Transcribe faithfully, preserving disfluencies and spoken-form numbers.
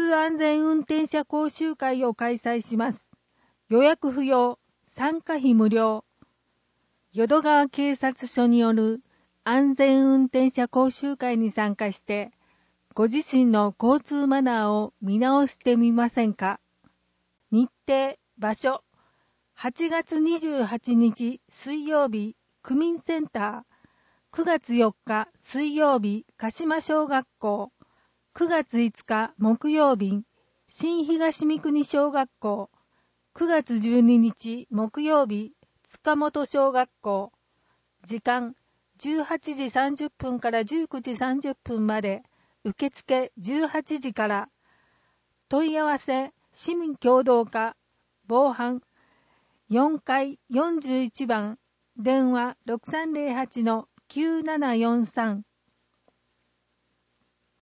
通安全運転者講習会を開催します。予約不要、参加費無料。淀川警察署による安全運転者講習会に参加して、ご自身の交通マナーを見直してみませんか？日程、場所、はちがつにじゅうはちにち水曜日、区民センター、くがつよっか水曜日、鹿島小学校、くがついつか木曜日、新東三国小学校、くがつじゅうににち木曜日、塚本小学校。時間、じゅうはちじさんじゅっぷんからじゅうくじさんじゅっぷんまで、受付じゅうはちじから。問い合わせ、市民協働課、防犯、よんかいよんじゅういちばん、電話 ろくさんぜろはちのきゅうななよんさん。